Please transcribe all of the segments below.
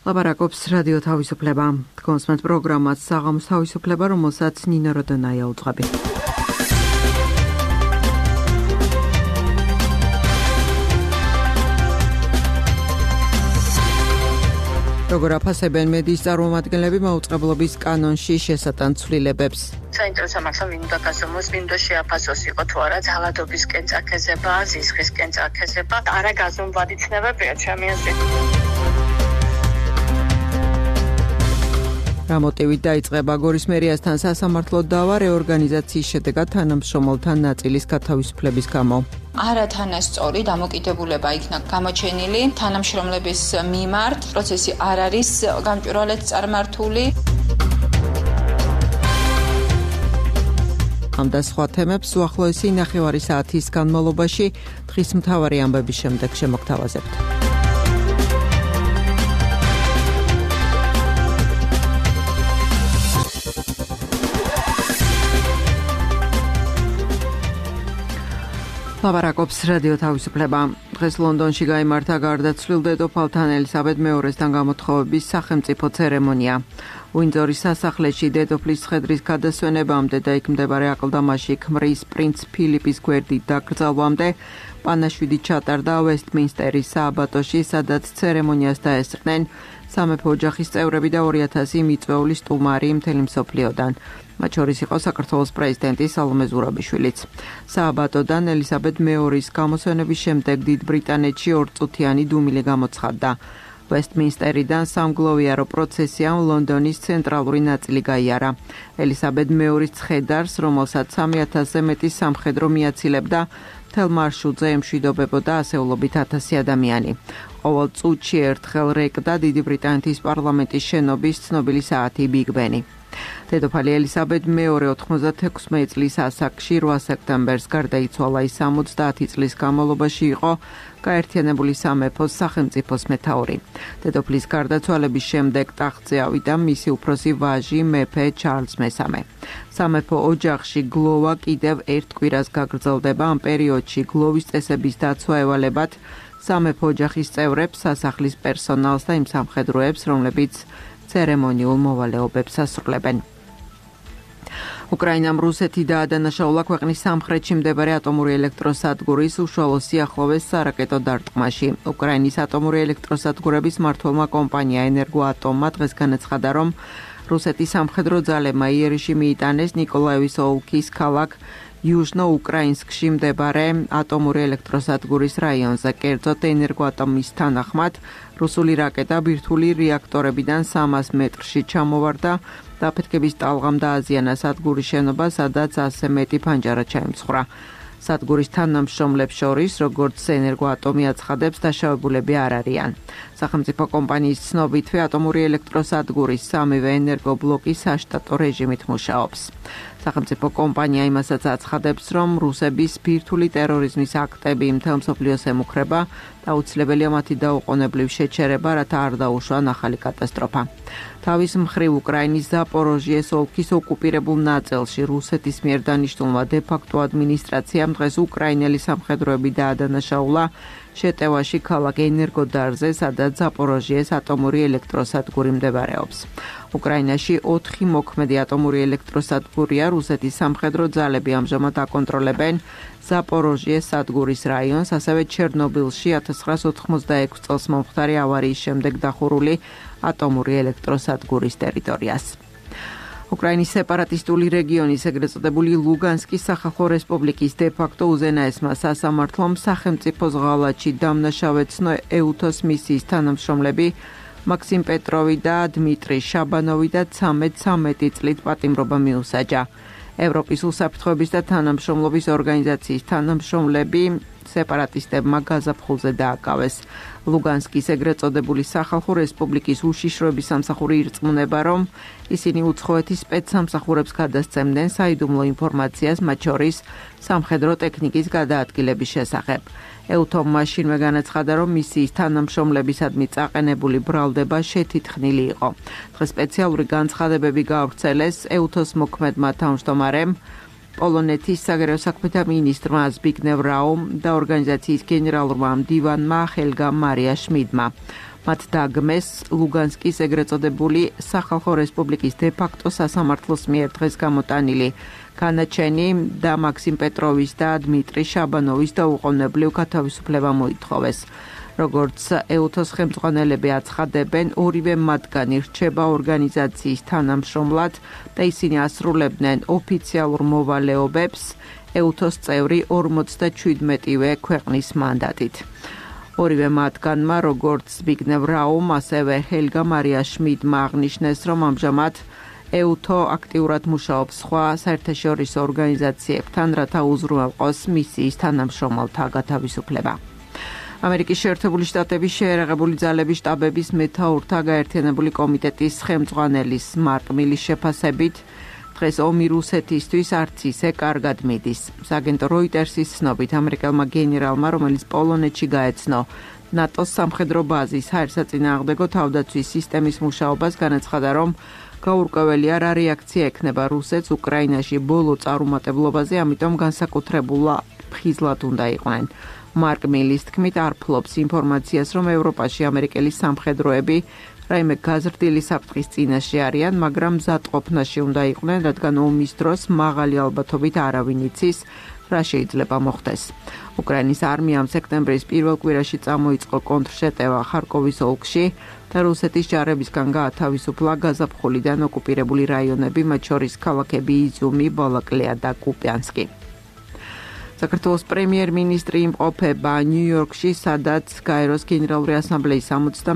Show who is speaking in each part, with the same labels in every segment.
Speaker 1: ლაპარაკობს რადიო თავისუფლება. კონსმენთ პროგრამას საღამოს თავისუფლება, რომელსაც ნინა როდონაია უძღვები. როგორ აფასებენ მედიის წარმომადგენლები მაუწყებლობის კანონში შესატან ცვლილებებს?
Speaker 2: საინტერესო მართლა ვინ უნდა გაზომოს, ვინ უნდა შეაფასოს იყო თუ არა ძალადობისკენ წაქეზება, ზისხისკენ წაქეზება, არა გაზომვადი ცნებებია ჩემი აზრით. რა მოტივით დაიწყება გორის მერიასთან სასამართლო დავა რეორგანიზაციის შედეგად თანამშრომელთა ნაწილის გათავისუფლების გამო?
Speaker 3: არათანასწორი დამოკიდებულება იქნა გამოჩენილი თანამშრომლების მიმართ, პროცესი არ არის გამჭვირვალედ წარმართული.
Speaker 1: ამ და სხვა თემებს უახლოესი ნახევარი საათის განმავლობაში დღის მთავარი ამბების შემდეგ შემოგთავაზებთ. ლაპარაკობს რადიო თავისუფლება. დღეს ლონდონში გაიმართა გარდაცვლილ დედოფალთან ელისაბედ მეორესთან გამოთხოვების სახელმწიფო ცერემონია. უინძორის სასახლეში დედოფლის ცხედრის გადასვენებამდე და იქ მდებარე აკლდამაში ქმრის პრინც ფილიპის გვერდით დაკრძალვამდე პანაშვიდი ჩატარდა ვესტმინსტერის სააბატოში, სადაც ცერემონიას დაესწრნენ სამეფო ოჯახის წევრები და 2000 მიწვეული სტუმარი მთელი მსოფლიოდან. მათ შორის იყო საქართველოს პრეზიდენტი სალომე ზურაბიშვილიც. სააბატოდან ელისაბედ მეორის გამოსვენების შემდეგ დიდ ბრიტანეთში ორწუთიანი დუმილი გამოცხადდა. ვესტმინსტერიდან სამგლოვიარო პროცესიამ ლონდონის ცენტრალური ნაწილი გაიარა. ელისაბედ მეორის ცხედარს, რომელსაც 3000-ზე მეტი სამხედრო მიაცილებდა, მთელ მარშრუტზე ემშვიდობებოდა ასეულობით 1000 ადამიანი. ყოველ წუთში ერთხელ რეკდა დიდი ბრიტანეთის პარლამენტის შენობის ცნობილი საათი ბიგ ბენი. დედოფალი ელისაბედ მეორე 96 წლის ასაკში 8 სექტემბერს გარდაიცვალა. ის 70 წლის განმავლობაში იყო გაერთიანებული სამეფოს სახელმწიფოს მეთაური. დედოფლის გარდაცვალების შემდეგ ტახტზე ავიდა მისი უფროსი ვაჟი მეფე ჩარლზ მესამე. სამეფო ოჯახში გლოვა კიდევ ერთ კვირას გაგრძელდება. ამ პერიოდში გლოვის წესების დაცვა ევალებათ სამეფო ოჯახის წევრებს, სასახლის პერსონალს და იმ სამხედროებს, რომლებიც ცერემონიულ მოვალეობებს ასრულებენ. უკრაინამ რუსეთი დაადანაშაულა ქვეყნის სამხრეთში მდებარე ატომური ელექტროსადგურის უშუალო სიახლოვეს სარაკეტო დარტყმაში. უკრაინის ატომური ელექტროსადგურების მმართველმა კომპანია ენერგოატომმა დღეს განაცხადა, რომ რუსეთის სამხედრო ძალებმა იერიში მიიტანეს ნიკოლაევის ოლქის ქალაქ იუჟნო-უკრაინსკში მდებარე ატომური ელექტროსადგურის რაიონზე. კერძოდ ენერგოატომის თანახმად, რუსული რაკეტა ბირთვული რეაქტორებიდან 300 მეტრში ჩამოვარდა. დაფეთქების ტალღამ დააზიანა სადგურის შენობა, სადაც 100 მეტი ფანჯარა ჩაიმცხრა. სადგურის თანამშრომლებს შორის, როგორც ენერგოატომი აცხადებს, დაშავებულები არ არიან. სახელმწიფო კომპანიის ცნობითვე ატომური ელექტროსადგურის სამივე ენერგობლოკი საშტატო რეჟიმით მუშაობს. სახელმწიფო კომპანია იმასაც აცხადებს, რომ რუსების ბირთვული ტერორიზმის აქტები მთელ მსოფლიოს ემუქრება და აუცილებელია მათი დაუყოვნებლივ შეჩერება, რათა არ დაუშვან ახალი კატასტროფა. თავის მხრივ უკრაინის ზაპოროჟიეს ოლქის ოკუპირებულ ნაწილში რუსეთის მიერ დანიშნულმა დე-ფაქტო ადმინისტრაციამ დღეს უკრაინელი სამხედროები დაადანაშაულა შეტევაში ქალაქ ენერგოდარზე, სადაც ზაპოროჟიეს ატომური ელექტროსადგური მდებარეობს. უკრაინაში 4 მოქმედი ატომური ელექტროსადგურია. რუსეთის სამხედრო ძალები ამჟამად აკონტროლებენ ზაპოროჟიეს სადგურის რაიონს, ასევე ჩერნობილში 1986 წელს მომხდარი ავარიის შემდეგ დახურული ატომური ელექტროსადგურის ტერიტორიას. უკრაინის სეპარატისტული რეგიონის ეგრეთ წოდებული ლუგანსკის სახალხო რესპუბლიკის დე-ფაქტო უზენაესმა სასამართლომ სახელმწიფოს ღალატში დამნაშავეცნო ეუთოს მისიის თანამშრომლები მაქსიმ პეტროვი და დმიტრი შაბანოვი და 13 წლით პატიმრობა მიუსაჯა. ევროპის უსაფრთხოების და თანამშრომლობის ორგანიზაციის თანამშრომლები სეპარატისტებმა გაზაფხულზე დააკავეს. ლუგანსკის ეგრეთ წოდებული სახალხო რესპუბლიკის უშიშროების სამსახური ირწმუნება, რომ ისინი უცხოეთის სპეცსამსახურებს გადასცემდნენ საიდუმლო ინფორმაციას, მათ შორის სამხედრო ტექნიკის გადაადგილების შესახებ. ეუთომ მაშინვე განაცხადა, რომ მისიის თანამშრომლებისადმი წაყენებული ბრალდება შეთითქმული იყო. დღეს სპეციალური განცხადებები გაავრცელეს ეუთოს მოქმედმა თავმჯდომარემ, პოლონეთის საგარეო საქმეთა მინისტრმა ზბიგნევ რაუმ და ორგანიზაციის გენერალურმა მდივანმა ჰელგა მარია შმიდმა. მათ დაგმეს ლუგანსკის ეგრეთ წოდებული სახალხო რესპუბლიკის დე-ფაქტო სასამართლოს მიერ დღეს გამოტანილი განაჩენი და მაქსიმ პეტროვის და დმიტრი შაბანოვის დაუყოვნებლივ გათავისუფლება მოითხოვეს. როგორც ეუთოს ხელმძღვანელები აცხადებენ, ორივე მათგანი რჩება ორგანიზაციის თანამშრომლად და ისინი ასრულებდნენ ოფიციალურ მოვალეობებს ეუთოს წევრი 57-ვე ქვეყნის მანდატით. ორივე მათგანმა, როგორც ზბიგნევ რაუმ, ასევე ჰელგა მარია შმიდმა აღნიშნეს, რომ ამჟამად ეუთო აქტიურად მუშაობს სხვა საერთაშორისო ორგანიზაციებთან, რათა უზრუნველყოს მისიის თანამშრომელთა გათავისუფლება. ამერიკის შეერთებული შტატების შეერაღებული ძალების შტაბების მეთაურთა გაერთიანებული კომიტეტის ხელმძღვანელის მარკ მილის შეფასებით დღეს ომი რუსეთისთვის არც ისე კარგად მიდის. სააგენტო როიტერსის ცნობით ამერიკელმა გენერალმა, რომელიც პოლონეთში გაეცნო ნატოს სამხედრო ბაზის ჰაერსაწინააღმდეგო თავდაცვის სისტემის მუშაობას, განაცხადა, რომ გაურკვეველია რა რეაქცია ექნება რუსეთს უკრაინაში ბოლო წარუმატებლობაზე, ამიტომ განსაკუთრებულად ფხიზლად უნდა იყვნენ. მარკ მილის თქმით, არ ფლობს ინფორმაციას, რომ ევროპაში ამერიკელი სამხედროები რაიმე გაზრდილი საფრთხის წინაშე არიან, მაგრამ მზადყოფნაში უნდა იყვნენ, რადგან ომის დროს მაღალი ალბათობით არავინ იცის, რა შეიძლება მოხდეს. უკრაინის არმიამ სექტემბრის პირველ კვირაში წამოიწყო კონტრშეტევა ხარკოვის ოლქში და რუსეთის ჯარებისგან გაათავისუფლა გაზაფხულიდან ოკუპირებული რაიონები, მათ შორის ქალაქები იზიუმი, ბალაკლეა და კუპიანსკი. საქართველოს პრემიერ-მინისტრი იმყოფება ნიუ-იორკში, სადაც გაეროს გენერალური ასამბლეის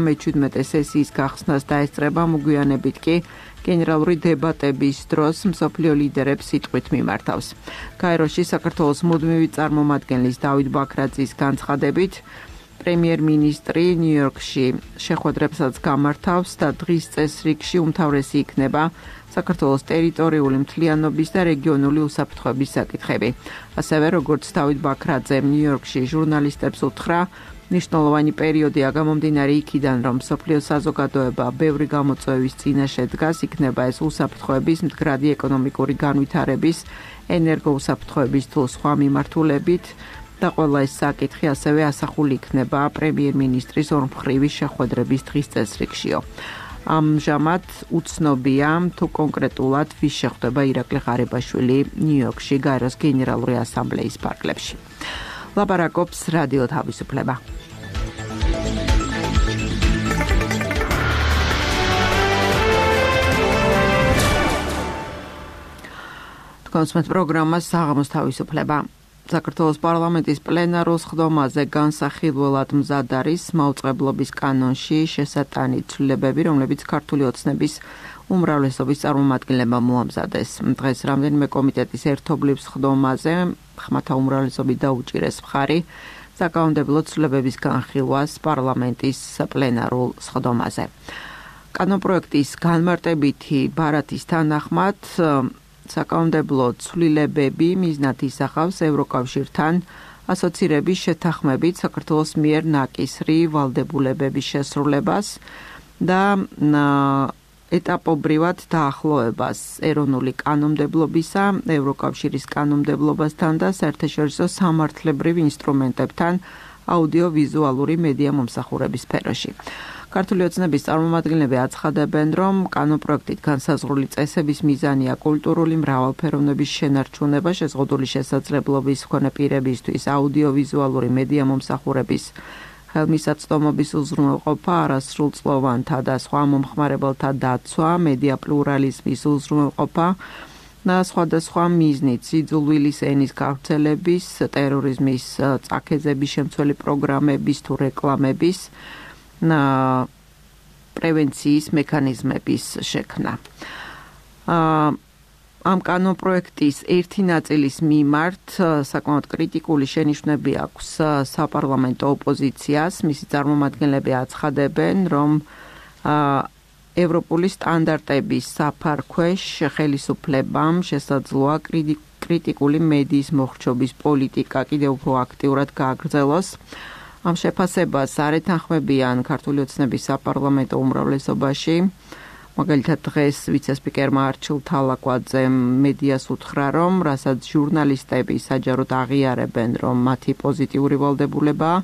Speaker 1: 77 სესიის გახსნას დაესწრება, მოგვიანებით კი გენერალური დებატების დროს მსოფლიო ლიდერებს სიტყვით მიმართავს. გაეროში საქართველოს მუდმივი წარმომადგენლის დავით ბაქრაძის განცხადებით, პრემიერ-მინისტრი ნიუ-იორკში შეხვედრებსაც გამართავს და დღის წესრიგში უმთავრესი იქნება საქართველოს ტერიტორიული მთლიანობის და რეგიონული უსაფრთხოების საკითხები. ასევე, როგორც დავით ბაქრაძემ ნიუ-იორკში ჟურნალისტებს უთხრა, მნიშვნელოვანი პერიოდია გამომდინარე იქიდან, რომ მსოფლიო საზოგადოება ბევრი გამოწვევის წინაშე დგას, იქნება ეს უსაფრთხოების, მდგრადი ეკონომიკური განვითარების, ენერგოუსაფრთხოების თუ სხვა მიმართულებით და ყველა ეს საკითხი ასევე ასახული იქნება პრემიერ-მინისტრის ორმხრივი შეხვედრების დღის წესრიგშიო. ამჟამად უცნობია თუ კონკრეტულად ვის შეხვდება ირაკლი ღარიბაშვილი ნიუ-იორკში გაეროს გენერალური ასამბლეის ფარგლებში. ლაპარაკობს რადიო თავისუფლება. თქვენს პროგრამას საღამოს თავისუფლება. საქართველოს პარლამენტის პლენარულ სხდომაზე განსახილველად მზად არის მაუწყებლობის კანონში შესატანი ცვლილებები, რომლებიც ქართული ოცნების უმრავლესობის წარმომადგენლებმა მოამზადეს. დღეს რამდენიმე კომიტეტის ერთობლივ სხდომაზე ხმათა უმრავლესობით დაუჭირეს მხარი საკანონმდებლო ცვლილებების განხილვას პარლამენტის პლენარულ სხდომაზე. კანონპროექტის განმარტებითი ბარათის თანახმად საკანონმდებლო ცვლილებები მიზნად ისახავს ევროკავშირთან ასოცირების შეთანხმებით საქართველოს მიერ ნაკისრი ვალდებულებების შესრულებას და ეტაპობრივად დაახლოებას ეროვნული კანონმდებლობისა, ევროკავშირის კანონმდებლობასთან და საერთაშორისო სამართლებრივ ინსტრუმენტებთან აუდიოვიზუალური მედია მომსახურების სფეროში. ქართული ოცნების წარმომადგენლები აცხადებენ, რომ კანონპროექტით განსაზღვრული წესების მიზანია კულტურული მრავალფეროვნების შენარჩუნება, შეზღუდული შესაძლებლობის მქონე პირებისთვის აუდიოვიზუალური მედია მომსახურების ხელმისაწვდომობის უზრუნველყოფა, არასრულწლოვანთა და სხვა მომხმარებელთა დაცვა, მედია პლურალიზმის უზრუნველყოფა და სხვადასხვა მიზნით სიძულვილის ენის გავრცელების, ტერორიზმის წაქეზების შემცველი პროგრამების თუ რეკლამების პრევენციის მექანიზმების შექმნა. ამ კანონპროექტის ერთი ნაწილის მიმართ საკმაოდ კრიტიკული შენიშვნები აქვს საპარლამენტო ოპოზიციას. მისი წარმომადგენლები აცხადებენ, რომ ევროპული სტანდარტების საფარქვეშ ხელისუფლებამ შესაძლოა კრიტიკული მედიის მოხრჩობის პოლიტიკა კიდევ უფრო აქტიურად გააგრძელოს. ამ შეფასებას არ ეთანხმებიან ქართული ოცნების საპარლამენტო უმრავლესობაში. მაგალითად დღეს ვიცე-სპიკერმა არჩილ თალაკვაძემ მედიას უთხრა, რომ რასაც ჟურნალისტები საჯაროდ აღიარებენ, რომ მათი პოზიტიური ვალდებულებაა,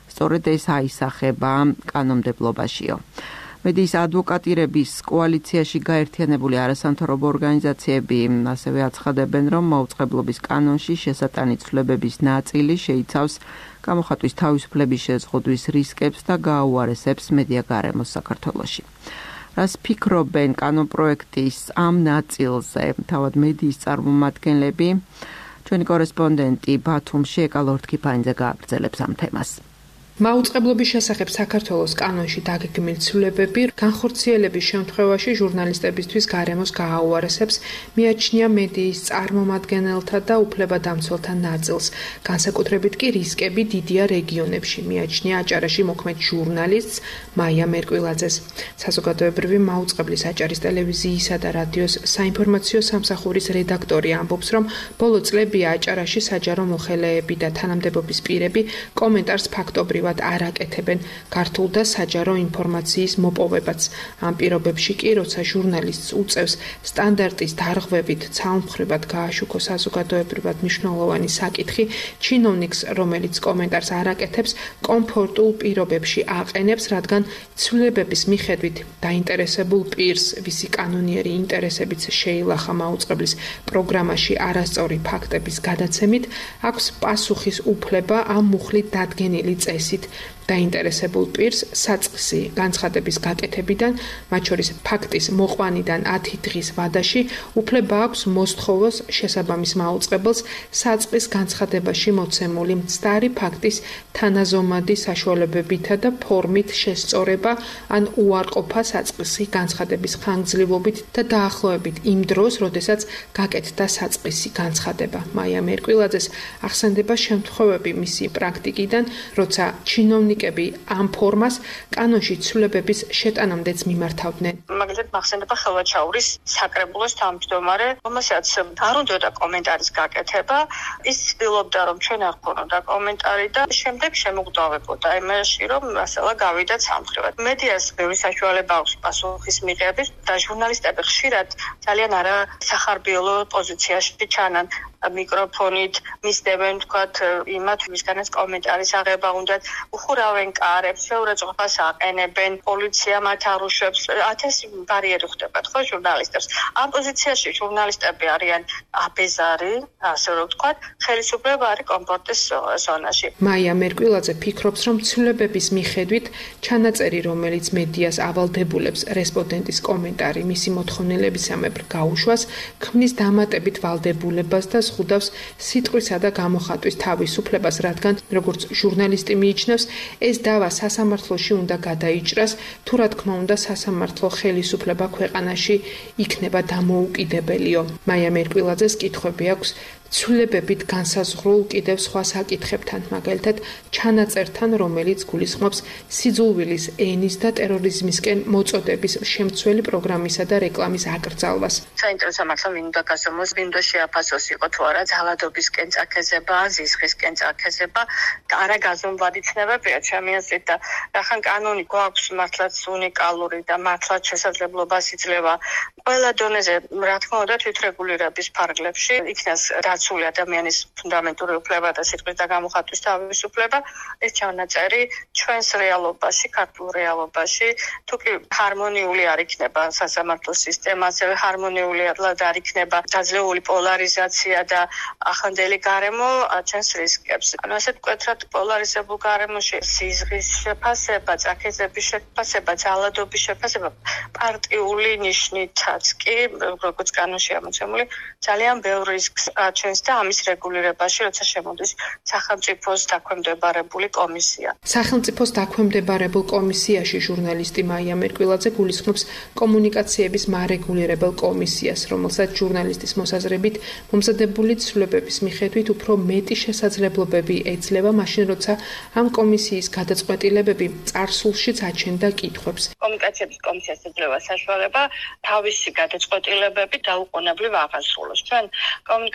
Speaker 1: სწორედ ეს აისახება კანონმდებლობაშიო. მედიის ადვოკატირების კოალიციაში გაერთიანებული არასამთავრობო ორგანიზაციები ასევე აცხადებენ, რომ მაუწყებლობის კანონში შესატანი ცვლილებების ნაწილი შეიცავს გამოხატვის თავისუფლების შეზღუდვის რისკებს და გააუარესებს მედიაგარემოს საქართველოში. რას ფიქრობენ კანონპროექტის ამ ნაწილზე თავად მედიის წარმომადგენლები? ჩვენი კორესპონდენტი ბათუმში ეკალორთქიფანიძე გააგრძელებს ამ თემას.
Speaker 4: მაუწყებლობის შესახებ საქართველოს კანონში დაგეგმილი ცვლილებები განხორციელების შემთხვევაში ჟურნალისტებისთვის გარემოს გააუარესებს მიაჩნია მედიის წარმომადგენელთა და უფლებადამცველთა ნაწილს. განსაკუთრებით კი რისკები დიდია რეგიონებში, მიაჩნია აჭარაში მოქმედ ჟურნალისტს მაია მერკვილაძეს. საზოგადოებრივი მაუწყებლის აჭარის ტელევიზიისა და რადიოს საინფორმაციო სამსახურის რედაქტორი ამბობს, რომ ბოლო წლებია აჭარაში საჯარო მოხელეები და თანამდებობის პირები კომენტარს ფაქტობრივად არ აკეთებენ ქართულ და საჯარო ინფორმაციის მოპოვებაც. ამ პირობებში კი, როცა ჟურნალისტს უწევს სტანდარტის დარღვევით ცალმხრივად გააშუქოს საზოგადოებრივად მნიშვნელოვანი საკითხი, ჩინოვნიკს, რომელიც კომენტარს არ აკეთებს, კომფორტულ პირობებში აყენებს, რადგან ცვლილებების მიხედვით დაინტერესებულ პირს, ვისი კანონიერი ინტერესებიც შეილახა მაუწყებლის პროგრამაში არასწორი ფაქტების გადაცემით, აქვს პასუხის უფლება ამ მუხლით დადგენილი წესით დაინტერესებულ პირს საწყისი განცხადების გაკეთებიდან, მათ შორის ფაქტის მოყვანიდან 10 დღის ვადაში, უფლება აქვს მოსთხოვოს შესაბამის მაუწყებელს საწყის განცხადებაში მოცემული მცდარი ფაქტის თანაზომადი საშუალებებითა და ფორმით შესწორება ან უარყოფა საწყისი განცხადების ხანგრძლივობით და დაახლოებით იმ დროს, როდესაც გაკეთდა საწყისი განცხადება. მაია მერკვილაძეს ახსენდება შემთხვევები მისი პრაქტიკიდან, როცა ჩინოვნიკები ამ ფორმას კანონში ცვლილებების შეტანამდეც მიმართავდნენ.
Speaker 2: მაგალითად მახსენდება ხელვაჩაურის საკრებულოს თავმჯდომარე, რომელსაც არ უნდოდა კომენტარის გაკეთება, ის ცდილობდა, რომ ჩვენ არ გქონოდა კომენტარი და შემდეგ შემოგვდავებოდა იმაში, რომ მასალა გავიდა ცალმხრივად. მედიას ბევრი საშუალება აქვს პასუხის მიღების და ჟურნალისტები ხშირად ძალიან არასახარბიელო პოზიციაში ჩანან. მიკროფონით მისდევენ თქვათ იმათ, ვისგანაც კომენტარის აღება უნდათ, უხურავენ კარებს, შეურაცხყოფას აყენებენ, პოლიცია მათ არუშებს, 1000 ბარიერი ხდებათ ხო ჟურნალისტებს. ამ პოზიციაში ჟურნალისტები არიან აბეზარი, ასე რომ ვთქვათ, ხელისუფლება არის კომფორტის ზონაში.
Speaker 4: მაია მერკვილაძე ფიქრობს, რომ ცვლილებების მიხედვით ჩანაწერი, რომელიც მედიას ავალდებულებს რესპონდენტის კომენტარი მისი მოთხოვნილებისამებრ გაუშვას, ქმნის დამატებით ვალდებულებას და ზღუდავს სიტყვისა და გამოხატვის თავისუფლებას, რადგან როგორც ჟურნალისტი მიიჩნევს, ეს დავა სასამართლოში უნდა გადაიჭრას, თუ რა თქმა უნდა სასამართლო ხელისუფლება ქვეყანაში იქნება დამოუკიდებელიო. მაია მერკვილაძეს კითხვები აქვს ცვლილებებით განსაზღვრულ კიდევ სხვა საკითხებთან, მაგალითად ჩანაწერთან, რომელიც გულისხმობს სიძულვილის, ენის და ტერორიზმისკენ მოწოდების შემცველი პროგრამისა და რეკლამის აკრძალვას.
Speaker 2: საინტერესო მართლა ვინ უნდა გასცემოს, ვინ უნდა შეაფასოს იყო თუ არა ძალადობისკენ წაქეზება, ზისხისკენ წაქეზება, არა გაზომვადი ცნებებია ჩემი აზრით და რახან კანონი გვაქვს მართლაც უნიკალური და მართლაც შესაძლებლობას იძლევა ყველა დონეზე, რა თქმა უნდა, თვითრეგულირების ფარგლებში იქნას დაცული ადამიანის ფუნდამენტური უფლება და სიტყვის და გამოხატვის თავისუფლება, ეს ჩანაწერი ჩვენს რეალობაში, ქართულ რეალობაში, თუ კი ჰარმონიული არ იქნება სასამართლო სისტემა, ასევე ჰარმონიული არ იქნება დაძლეული პოლარიზაცია და ახლანდელი გარემო აჩენს რისკებს. ანუ ასე მკვეთრად პოლარიზებულ გარემოში სიზღვის შეფასება, წაქეზების შეფასება, ძალადობის შეფასება პარტიული ნიშნითაც კი, როგორც კანონში ამოცემული, ძალიან ბევრ რისკს აჩენს და ამის რეგულირებაში, როცა შემოდის სახელმწიფოს დაქვემდებარებული კომისია.
Speaker 4: სახელმწიფოს დაქვემდებარებულ კომისიაში ჟურნალისტი მაია მერკვილაძე გულისხმობს კომუნიკაციების მარეგულირებელ კომისიას, რომელსაც ჟურნალისტის მოსაზრებით მომზადებული ცვლილებების მიხედვით უფრო მეტი შესაძლებლობები ეძლევა, მაშინ როცა ამ კომისიის გადაწყვეტილებები წარსულშიც აჩენდა კითხვებს.
Speaker 2: კომუნიკაციების კომისიას ეძლევა საშუალება თავისი გადაწყვეტილებები დაუყოვნებლივ აღასრულოს. ჩვენ კომუნიკაციების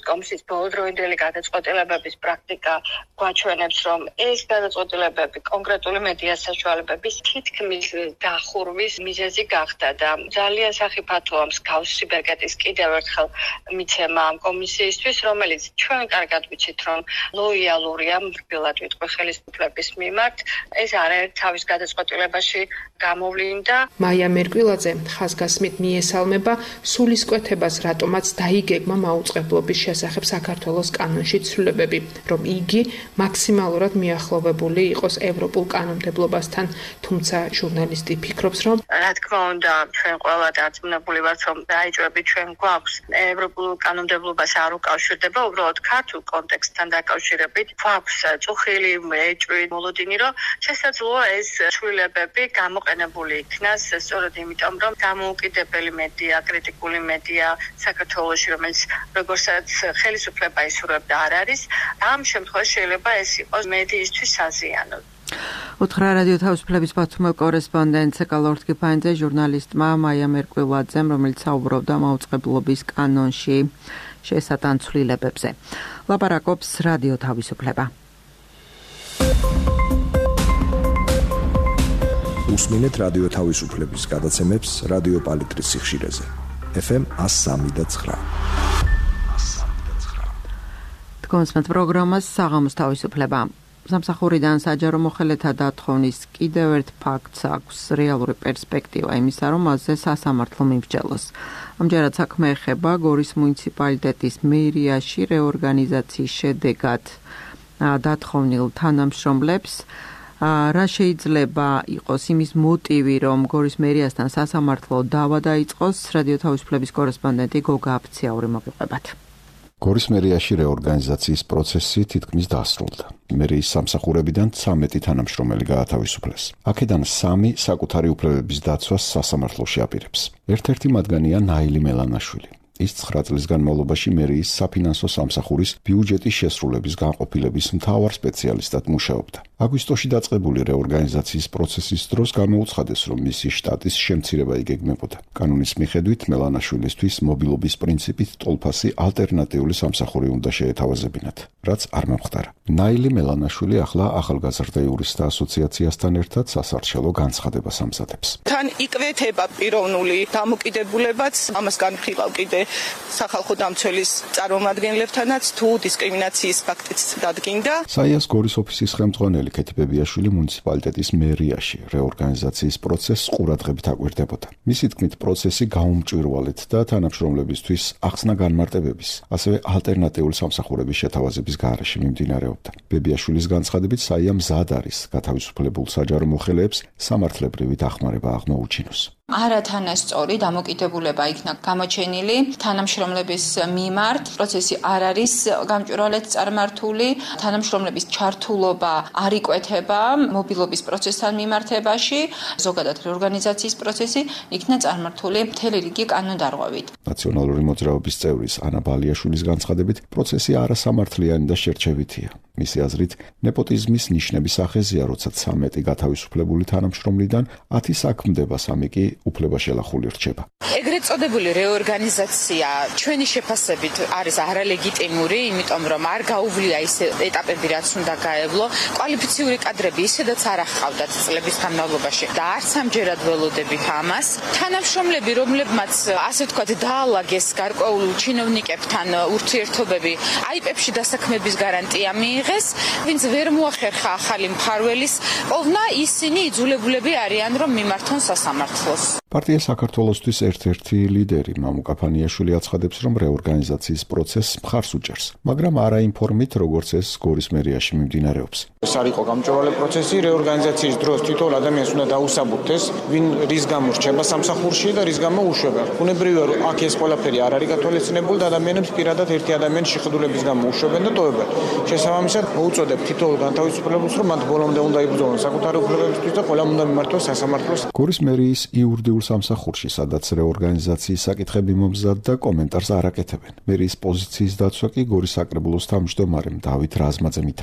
Speaker 2: კომისიის ბოლოდროინდელი გადაწყვეტილებების პრაქტიკა გვაჩვენებს, რომ ეს გადაწყვეტილებები კონკრეტული მედიას საშუალებების თითქმის დახურვის მიზეზი გახდა და ძალიან სახიფათოა მსგავსი ბეკეტის კიდევ ერთხელ მიცემა ამ კომისიისთვის, რომელიც ჩვენ კარგად ვიცით, რომ ლოიალურია მრბილად ვიტყვი ხელისუფლების მიმართ. ეს არაერთ თავის გადაწყვეტილებაში გამოვლინდა.
Speaker 4: მაია მერკვილაძე ხაზგასმით მიესალმება სულისკვეთებას, რატომაც დაიგეგმა მაუწყებლობის შესახებ საქართველოს კანონში ცვლილებები, რომ იგი მაქსიმალურად მიახლოვებული იყოს ევროპულ კანონმდებლობასთან, თუმცა ჟურნალისტი ფიქრობს, რომ
Speaker 2: რა თქმა უნდა, ჩვენ ყველა დარწმუნებული ვართ, რომ დაიჭრები ჩვენ გვაქვს ევროპულ კანონმდებლობას არ უკავშირდება, უბრალოდ ქართულ კონტექსტთან დაკავშირებით გვაქვს წუხილი ეჭვი მოლოდინი, რომ შესაძლოა ეს ცვლილებები გამოყენებული იქნას სწორედ იმიტომ, რომ დამოუკიდებელი მედია, კრიტიკული მედია საქართველოში, რომელიც როგორცაც ხელისუფლება ისურვებდა არ არის, ამ შემთხვევაში შეიძლება ეს იყოს მედიისთვის საზიანო.
Speaker 1: უთხრა რადიო თავისუფლების ბათუმელ კორესპონდენტ ეკალორდ კიფაინძე ჟურნალისტმა მაია მერკვილაძემ, რომელიც საუბრობდა მაუწყებლობის კანონში შესატან ცვლილებებზე. ლაპარაკობს რადიო თავისუფლება.
Speaker 5: უსმინეთ რადიო თავისუფლების გადაცემებს რადიო პალიტრის სიხშირეზე. FM 103.9.
Speaker 1: თქვენს პროგრამას საღამოს თავისუფლება. სამსახურიდან საჯარო მოხელეთა დათხოვნის კიდევ ერთ ფაქტს აქვს რეალური პერსპექტივა იმისა, რომ მასზე სასამართლო მიმსჯელოს. ამჯერად საქმე ეხება გორის მუნიციპალიტეტის მერიაში რეორგანიზაციის შედეგად დათხოვნილ თანამშრომლებს. რა შეიძლება იყოს იმის მოტივი, რომ გორის მერიასთან სასამართლო დავა დაიწყოს? რადიო თავისუფლების კორესპონდენტი გოგა აფციაური მოგიყვებათ.
Speaker 6: გორის მერიაში რეორგანიზაციის პროცესი თითქმის დასრულდა. მერიის სამსახურებიდან 13 თანამშრომელი გაათავისუფლეს. აქედან 3 საკუთარი უფლებების დაცვას სასამართლოში აპირებს. ერთ-ერთი მათგანია ნაილი მელანაშვილი. ის 9 წლის განმავლობაში მერიის საფინანსო სამსახურის ბიუჯეტის შესრულების განყოფილების მთავარ სპეციალისტად მუშაობდა. აგვისტოში დაწყებული რეორგანიზაციის პროცესის დროს გამოუცხადეს, რომ მისი შტატის შემცირება იგეგმებოდა. კანონის მიხედვით მელანაშვილისთვის მობილობის პრინციპით ტოლფასი ალტერნატიული სამსახური უნდა შეეთავაზებინათ, რაც არ მომხდარა. ნაილი მელანაშვილი ახლა ახალგაზრდა იურისტთა ასოციაციასთან ერთად სასარჩელო განცხადებას ამზადებს.
Speaker 7: თან იკვეთება პიროვნული დამოკიდებულებაც, ამას განვიხილავ კიდე სახალხო დამცველის წარმომადგენლებთანაც, თუ დისკრიმინაციის ფაქტიც დადგინდა.
Speaker 6: საიას გორის ოფისის ხელმძღვანელი ქეთი ბებიაშვილი მუნიციპალიტეტის მერიაში რეორგანიზაციის პროცესს ყურადღებით აკვირდებოდა. მისი თქმით, პროცესი გაუმჭვირვალედ და თანამშრომლებისთვის ახსნა განმარტებების, ასევე ალტერნატიული სამსახურების შეთავაზების გარეშე მიმდინარეობდა. ბებიაშვილის განცხადებით, საია მზად არის გათავისუფლებულ საჯარო მოხელეებს სამართლებრივი დახმარება აღმოუჩინოს.
Speaker 3: არათანასწორი დამოკიდებულება იქნა გამოჩენილი თანამშრომლების მიმართ. პროცესი არ არის გამჭვირვალედ წარმართული. თანამშრომლების ჩართულობა არ იკვეთება მობილობის პროცესთან მიმართებაში. ზოგადად რეორგანიზაციის პროცესი იქნა წარმართული მთელი რიგი კანონდარღვევით.
Speaker 6: ნაციონალური მოძრაობის წევრის ანა ბალიაშვილის განცხადებით, პროცესი არასამართლიანი და შერჩევითია. მისი აზრით, ნეპოტიზმის ნიშნების სახეზია, როცა 13 გათავისუფლებული თანამშრომლიდან 10 საქმდება, 3 კი უფლება შელახული რჩება.
Speaker 7: ეგრეთ წოდებული რეორგანიზაცია ჩვენი შეფასებით არის არალეგიტიმური, იმიტომ რომ არ გაუვლია ის ეტაპები, რაც უნდა გაევლო. კვალიფიციური კადრები ისედაც არ აღყავდათ წლების განმავლობაში და არც ამჯერად ველოდებით ამას. თანამშრომლები, რომლებმაც ასე ვთქვათ დაალაგეს გარკვეულ ჩინოვნიკებთან ურთიერთობები, აიპებში დასაქმების გარანტია მიიღეს, ვინც ვერ მოახერხა ახალი მფარველის პოვნა, ისინი იძულებულები არიან, რომ მიმართონ სასამართლოს.
Speaker 6: პარტია საქართველოსთვის ერთ-ერთი ლიდერი მამუკა ფანიაშვილი აცხადებს, რომ რეორგანიზაციის პროცესს მხარს უჭერს, მაგრამ არა იმ ფორმით, როგორც ეს გორის მერიაში მიმდინარეობს.
Speaker 8: ეს არ იყო გამჭვირვალე პროცესი, რეორგანიზაციის დროს თითოეულ ადამიანს უნდა დაუსაბუთდეს, ვინ რის გამო რჩება სამსახურში და რის გამო უშვება. უნებრივია, რომ აქ ეს ყველაფერი არ არის გათვალისწინებული და ადამიანებს პირადად ერთი ადამიანის შეხედულების გამო უშვებენ და ტოვებენ. შესაბამისად, მოუწოდებ თითოეულ განთავისუფლებულს, რომ მათ ბოლომდე უნდა იბრძოლონ საკუთარი უფლებებისთვის და ყველამ უნდა მიმართოს სასამართლოს.
Speaker 6: გორის მერიის იურიდიულ სამსახურში, სადაც რეორგანიზაციის საკითხები მომზადდა, კომენტარს არ აკეთებენ. მერიის პოზიციის დაცვა კი გორის საკრებულოს თავმჯდომარემ დავით რაზმაძემ ითავა.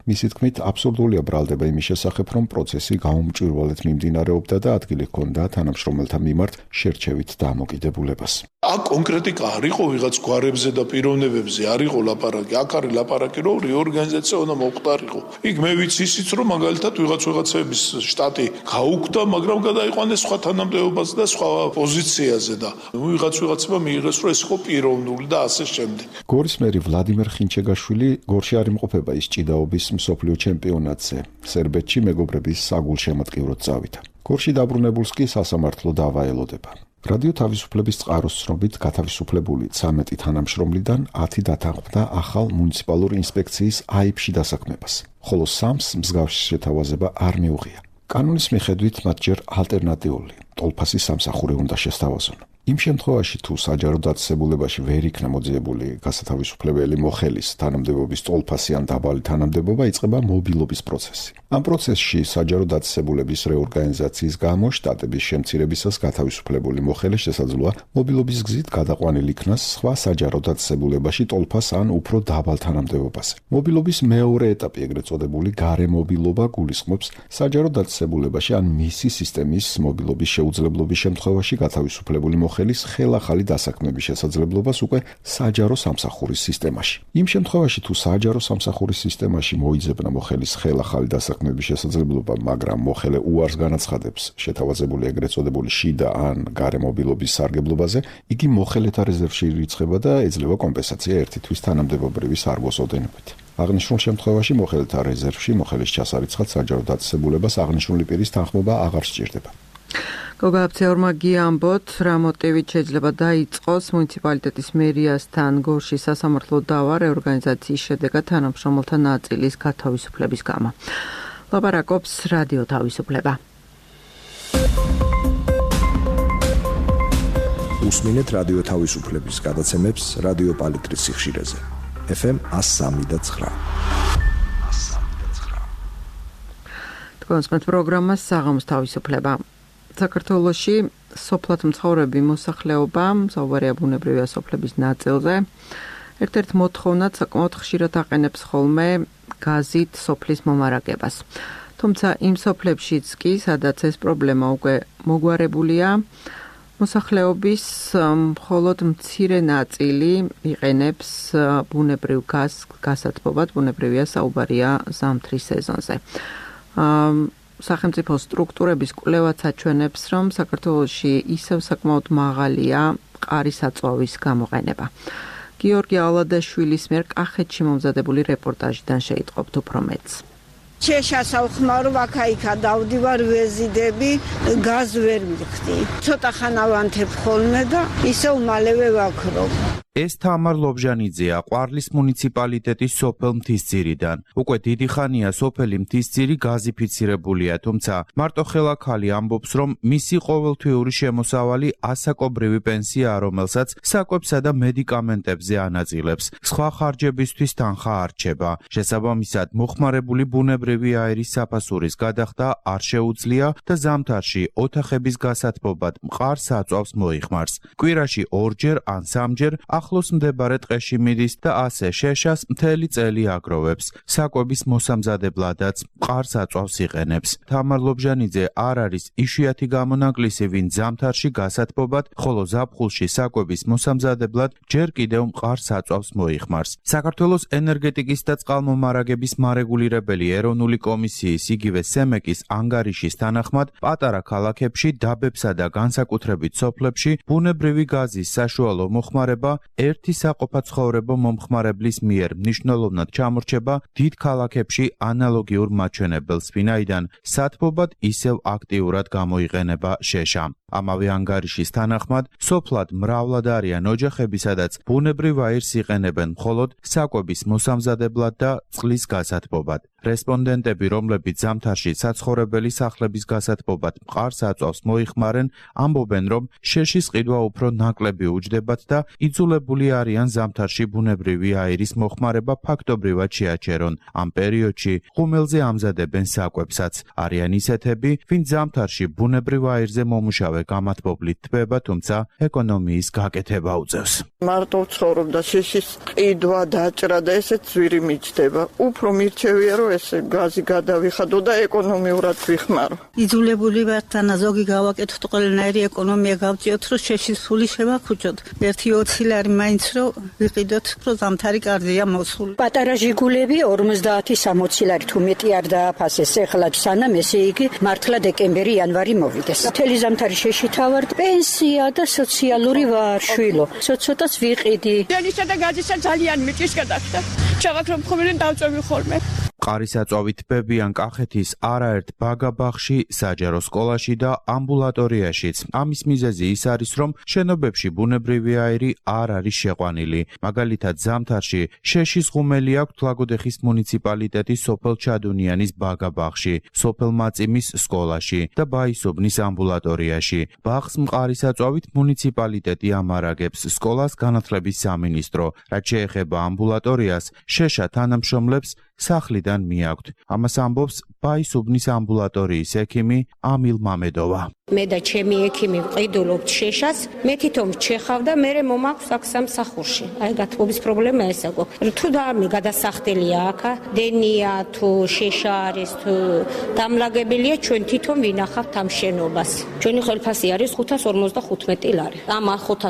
Speaker 6: მისი თქმით, აბსურდულია ბრალდება იმის შესახებ, რომ პროცესი გაუმჭვირვალედ მიმდინარეობდა და ადგილი ჰქონდა თანამშრომელთა მიმართ შერჩევით დამოკიდებულებას.
Speaker 9: აქ კონკრეტიკა არ იყო ვიღაც გვარებზე და პიროვნებებზე, არ იყო ლაპარაკი. აქ არის ლაპარაკი, რომ რეორგანიზაცია უნდა მოხდარიყო. იქ მე ვიცი ისიც, რომ მაგალითად ვიღაცების შტატი გაუქმდა, მაგრამ გადაიყვანეს სხვა თანამდებობაზე და სხვა პოზიციაზე და ვიღაცება მიიღეს, რომ ეს იყო პიროვნული და ასე შემდეგ.
Speaker 6: გორის მერი ვლადიმერ ხინჩეგაშვილი გორში არ იმყოფება ის ჭიდაობის მსოფლიო ჩემპიონატზე. სერბეთში მეგობრების საგულშემატკივროდ წავიდა. გორში დაბრუნებულს კი სასამართლო დავა ელოდება. რადიო თავისუფლების წყაროს ცნობით გათავისუფლებული 13 თანამშრომლიდან 10 დათანხმდა ახალ მუნიციპალურ ინსპექციის აიბში დასაქმებას, ხოლო 3-ს მსგავსი შეთავაზება არ მიუღია. კანონის მიხედვით მათ ჯერ ალტერნატიული ტოლფასის სამსახური უნდა შესთავაზონ. იმ შემთხვევაში, თუ საჯარო დაწესებულებაში ვერ იქნა მოძიებული გასათავისუფლებელი მოხელის თანამდებობის ტოლფასი ან დაბალი თანამდებობა, იწყება მობილობის პროცესი. ამ პროცესში საჯარო დაწესებულების რეორგანიზაციის გამო შტატების შემცირებისას გათავისუფლებული მოხელე შესაძლოა მობილობის გზით გადაყვანილი იქნას სხვა საჯარო დაწესებულებაში ტოლფას ან უფრო დაბალ თანამდებობაზე. მობილობის მეორე ეტაპი, ეგრეთ წოდებული გარე მობილობა, გულისხმობს საჯარო დაწესებულებაში ან მისი სისტემის მობილობის შეუძლებლობის შემთხვევაში გათავისუფლებული მოხელის ხელახალი დასაქმების შესაძლებლობას უკვე საჯარო სამსახურის სისტემაში. იმ შემთხვევაში, თუ საჯარო სამსახურის სისტემაში მოიძებნა მოხელის ხელახალი დასაქმების შესაძლებლობა, მაგრამ მოხელე უარს განაცხადებს შეთავაზებული ეგრეთ წოდებული შიდა ან გარე მობილობის სარგებლობაზე, იგი მოხელეთა რეზერვში ირიცხება და ეძლევა კომპენსაცია ერთი თვის თანამდებობრივი სარგოს ოდენობით. აღნიშნულ შემთხვევაში მოხელეთა რეზერვში მოხელის ჩასარიცხად საჯარო დაწესებულებას აღნიშნული პირის თანხმობა აღარ სჭირდება.
Speaker 1: გოგა აფცეორმა გიამბოთ, რა მოტივით შეიძლება დაიწყოს მუნიციპალიტეტის მერიასთან გორში სასამართლო დავა რეორგანიზაციის შედეგად თანამშრომელთა ნაწილის გათავისუფლების გამო. ლაპარაკობს რადიო თავისუფლება.
Speaker 5: უსმინეთ რადიო თავისუფლების გადაცემებს რადიო პალიტრის სიხშირეზე. FM 103.9.
Speaker 1: თქვენს პროგრამა საღამოს თავისუფლება. საქართველოში სოფლად მცხოვრები მოსახლეობა მზოვარია ბუნებრივი ასოფლების ნაწილზე. ერთ-ერთ მოთხოვნად საკმაოდ ხშირად აყენებს ხოლმე გაზით სოფლის მომარაგებას. თუმცა იმ სოფლებშიც კი, სადაც ეს პრობლემა უკვე მოგვარებულია, მოსახლეობის მხოლოდ მცირე ნაწილი იყენებს ბუნებრივ გაზს გასათბობად, ბუნებრივია საუბარია ზამთრის სეზონზე. სახელმწიფო სტრუქტურების კვლევაც აჩვენებს, რომ საქართველოში ისევ საკმაოდ მაღალია მყარი საწვავის გამოყენება. გიორგი ალადაშვილის მიერ კახეთში მომზადებული რეპორტაჟიდან შეიტყობთ უფრო მეტს.
Speaker 10: შეშას ავხმარო აქა-იქა დავდივარ ვეზიდები, გაზ ვერ მიხდი. ცოტა ხანა ვანთებ ხოლმე და ისევ მალევე ვაქრობ.
Speaker 11: ეს თამარ ლობჟანიძეა, ყვარლის მუნიციპალიტეტის სოფელ მთისძირიდან. უკვე დიდი ხანია სოფელი მთისძირი გაზიფიცირებულია, თუმცა მარტო ხელაქალი ამბობს, რომ მისი ყოველთვიური შემოსავალი ასაკობრივი პენსიაა, რომელსაც საკვებსა და მედიკამენტებზე ანაწილებს. სხვა ხარჯებისთვის თანხა არ რჩება. შესაბამისად, მოხმარებული ბუნებრივი აირის საფასურის გადახდა არ შეუძლია და ზამთარში ოთახების გასათბობად მყარ საწვავს მოიხმარს. კვირაში ორჯერ ან სამჯერ ახლოს მდებარე ტყეში მიდის და ასე შეშას მთელი წელი აგროვებს. საკვების მოსამზადებლადაც მყარ საწვავს იყენებს. თამარ ლობჟანიძე არ არის იშვიათი გამონაკლისი, ვინ ზამთარში გასათბობად, ხოლო ზაფხულში საკვების მოსამზადებლად ჯერ კიდევ მყარ საწვავს მოიხმარს. საქართველოს ენერგეტიკის და წყალმომარაგების მარეგულირებელი ეროვნული კომისიის იგივე სემეკის ანგარიშის თანახმად, პატარა ქალაქებში, დაბებსა და განსაკუთრებით სოფლებში ბუნებრივი გაზის საშუალო მოხმარება ერთი საყოფაცხოვრებო მომხმარებლის მიერ მნიშვნელოვნად ჩამორჩება დიდ ქალაქებში ანალოგიურ მაჩვენებელს, ვინაიდან სათბობად ისევ აქტიურად გამოიყენება შეშა. ამავე ანგარიშის თანახმად, სოფლად მრავლად არიან ოჯახები, სადაც ბუნებრივ აირს იყენებენ მხოლოდ საკვების მოსამზადებლად და წყლის გასათბობად. რესპონდენტები, რომლებიც ზამთარში საცხოვრებელი სახლების გასათბობად მყარ საწვავს მოიხმარენ, ამბობენ, რომ შეშის ყიდვა უფრო ნაკლები უჯდებათ და იძულებული დაჯილდოებული არიან ზამთარში ბუნებრივი აირის მოხმარება ფაქტობრივად შეაჩერონ. ამ პერიოდში ღუმელზე ამზადებენ საკვებსაც. არიან ისეთები, ვინც ზამთარში ბუნებრივ აირზე მომუშავე გამათბობლით თბება, თუმცა ეკონომიის გაკეთება უწევს.
Speaker 12: მარტო ვცხოვრობ და შიშის ყიდვა, დაჭრა და ესეც ძვირი მიჩდება. უფრო მირჩევია, რომ ეს გაზი გადავიხადო და ეკონომიურად ვიხმარო.
Speaker 13: იძულებული ვარ თანა ზოგი გავაკეთოთ ყველანაირი ეკონომია გავწიოთ, რომ შეშის ფული შევახუჭოთ. 1.20 ლარი მაინც რომ ვიყიდოთ, რომ ზამთარი კარგია მოსული.
Speaker 14: პატარა ჟიგულები 50-60 ლარი თუ მეტი არ დააფასეს ეხლა სანამ ესე იგი მართლა დეკემბერი იანვარი მოვიდეს. მთელი ზამთარი შეშითა ვარ, პენსია და სოციალური ვარ, შვილო. ცოტაც ვიყიდი.
Speaker 15: დენისა და გაზისა ძალიან მიჭის გადახდა. ჩავაქრობ ხოლმე დავწევი ხოლმე.
Speaker 11: ყარისაწვავით თბებიან კახეთის არაერთ ბაგაბაღში, საჯარო სკოლაში და ამბულატორიაშიც. ამის მიზეზი ის არის, რომ შენობებში ბუნებრივი აირი არ არის შეყვანილი. მაგალითად, ზამთარში შეშის ღუმელი აქვთ ლაგოდეხის მუნიციპალიტეტის სოფელ ჩადუნიანის ბაგაბაღში, სოფელ მაწიმის სკოლაში და ბაისობნის ამბულატორიაში. ბაღს მყარისაწვავით მუნიციპალიტეტი ამარაგებს, სკოლას განათლების სამინისტრო. რაც შეეხება ამბულატორიას, შეშა თანამშრომლებს სახლიდან მიაქვთ. ამას ამბობს ბაისუბნის ამბულატორიის ექიმი ამილ მამედოვა.
Speaker 14: მე და ჩემი ექიმი ვყიდულობთ შეშას, მე თვითონ ვჩეხავ და მე მომაქვს აქ სამსახურში. აი გათბობის პრობლემა ეს აქვს. თუ და მე გადასახდელია აქ, დენია თუ შეშა არის თუ დამლაგებელია, ჩვენ თვითონ ვინახავთ ამ შენობას. ჩვენი ხელფასი არის 555 ლარი. ამ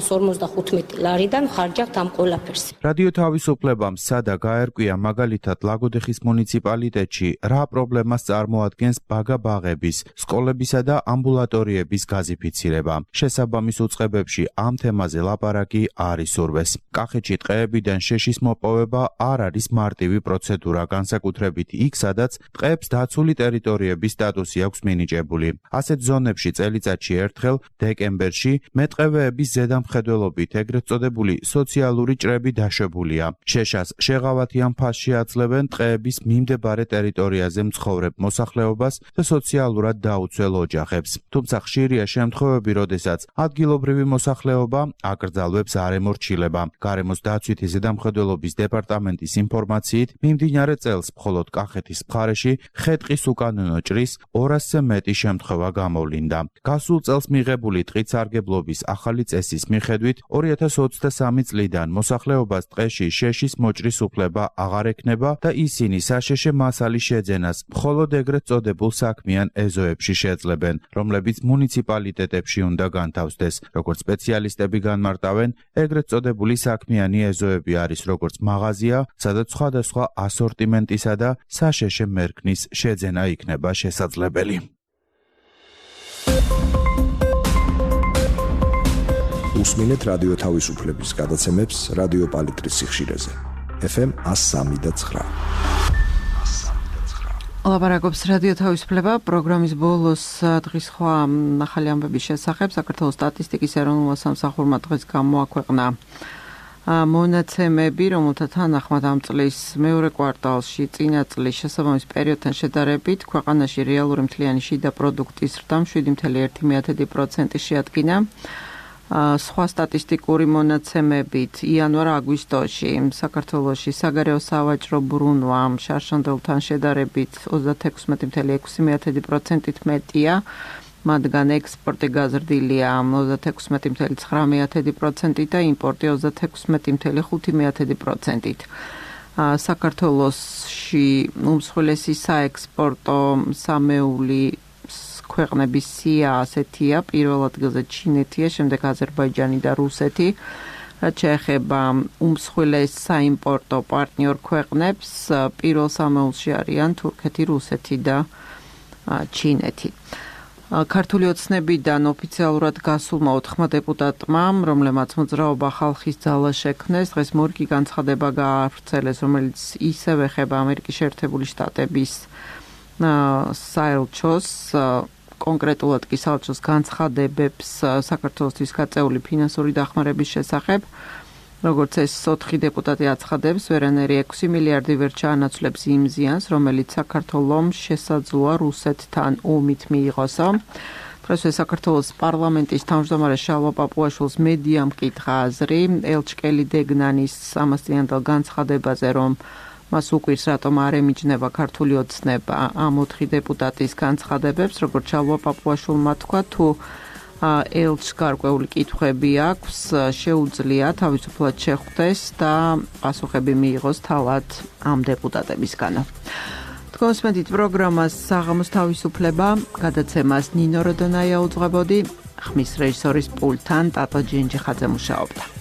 Speaker 14: 555 ლარიდან ხარჯავთ ამ ყველაფერს.
Speaker 11: რადიო თავისუფლებამ სადა გაერკვია მაგალითად ლაგოდეხის მუნიციპალიტეტში რა პრობლემას წარმოადგენს ბაგაბაღების, სკოლებისა და ამბულატორიების გაზიფიცირება. შესაბამის უწყებებში ამ თემაზე ლაპარაკი არ ისურვეს. კახეთში ტყეებიდან შეშის მოპოვება არ არის მარტივი პროცედურა, განსაკუთრებით იქ, სადაც ტყეებს დაცული ტერიტორიების სტატუსი აქვს მინიჭებული. ასეთ ზონებში წელიწადში ერთხელ, დეკემბერში, მეტყევეების ზედამხედველობით ეგრეთ წოდებული სოციალური ჭრები დაშვებულია. შეშას შეღავათიან ფასში აძლევენ ტყეების მიმდებარე ტერიტორიაზე მცხოვრებ მოსახლეობას და სოციალურად დაუცველ ოჯახებს. თუმცა ხშირია შემთხვევები, როდესაც ადგილობრივი მოსახლეობა აკრძალვებს არ ემორჩილება. გარემოს დაცვითი ზედამხედველობის დეპარტამენტის ინფორმაციით, მიმდინარე წელს მხოლოდ კახეთის მხარეში ხე-ტყის უკანონო ჭრის 200-ზე მეტი შემთხვევა გამოვლინდა. გასულ წელს მიღებული ტყით სარგებლობის ახალი წესის მიხედვით 2023 წლიდან მოსახლეობას ტყეში შეშის მოჭრის უფლება აღარ ექნება და ისინი საშეშე მასალის შეძენას მხოლოდ ეგრეთ წოდებულ საქმიან ეზოებში შეძლებენ, რომლებიც მუნიციპალიტეტებში უნდა განთავსდეს. როგორც სპეციალისტები განმარტავენ, ეგრეთ წოდებული საქმიანი ეზოები არის როგორც მაღაზია, სადაც სხვადასხვა ასორტიმენტისა და საშეშე მერქნის შეძენა იქნება შესაძლებელი.
Speaker 5: უსმინეთ რადიო თავისუფლების გადაცემებს რადიო პალიტრის სიხშირეზე. FM 103.9.
Speaker 1: ლაპარაკობს რადიო თავისუფლება პროგრამის ბოლოს დღის სხვა ახალი ამბების შესახებ. საქართველოს სტატისტიკის ეროვნულმა სამსახურმა დღეს გამოაქვეყნა მონაცემები, რომელთა თანახმად ამ წლის მეორე კვარტალში წინა წლის შესაბამის პერიოდთან შედარებით ქვეყანაში რეალური მთლიანი შიდა პროდუქტის ზრდა 7.1% შეადგინა. სხვა სტატისტიკური მონაცემებით იანვარ-აგვისტოში საქართველოში საგარეო სავაჭრო ბრუნვა შარშანდელთან შედარებით 36.6%-ით მეტია, მათგან ექსპორტი გაზრდილია 36.9%-ით და იმპორტი 36.5%-ით. საქართველოში უმსხვილესი საექსპორტო სამეული ქვეყნების სია ასეთია, პირველ ადგილზე ჩინეთია, შემდეგ აზერბაიჯანი და რუსეთი. რაც შეეხება უმსხვილეს საიმპორტო პარტნიორ ქვეყნებს, პირველ სამეულში არიან თურქეთი, რუსეთი და ჩინეთი. ქართული ოცნებიდან ოფიციალურად გასულმა 4 დეპუტატმა, რომლებმაც მოძრაობა ხალხის ძალა შექმნეს, დღეს მორიგი განცხადება გაავრცელეს, რომელიც ისევ ეხება ამერიკის შეერთებული შტატების საელჩოს, კონკრეტულად კი საელჩოს განცხადებებს საქართველოსთვის გაწეული ფინანსური დახმარების შესახებ. როგორც ეს 4 დეპუტატი აცხადებს, ვერანაირი 6 მილიარდი ვერ ჩაანაცვლებს იმ ზიანს, რომელიც საქართველოს შესაძლოა რუსეთთან ომით მიიღოსო. ხრესვე საქართველოს პარლამენტის თავმჯდომარე შალვა პაპუაშვილს მედიამ მკითხა აზრი ელჩკელი დეგნანის ამასწლიანდელ განცხადებაზე, რომ მას უკვირს რატომ არ ემიჯნება ქართული ოცნება ამ 4 დეპუტატის განცხადებებს, როგორც შალვა პაპუაშვილმა თქვა, თუ ელჩს გარკვეული კითხვები აქვს, შეუძლია თავისუფლად შეხვდეს და პასუხები მიიღოს თავად ამ დეპუტატებისგან. კონსმეტით პროგრამას საღამოს თავისუფლება გადაცემას ნინო როდონაია უძღვებოდი, ხმის რეჟისორის პულტთან ტატო ჯინჯიხაძე მუშაობდა.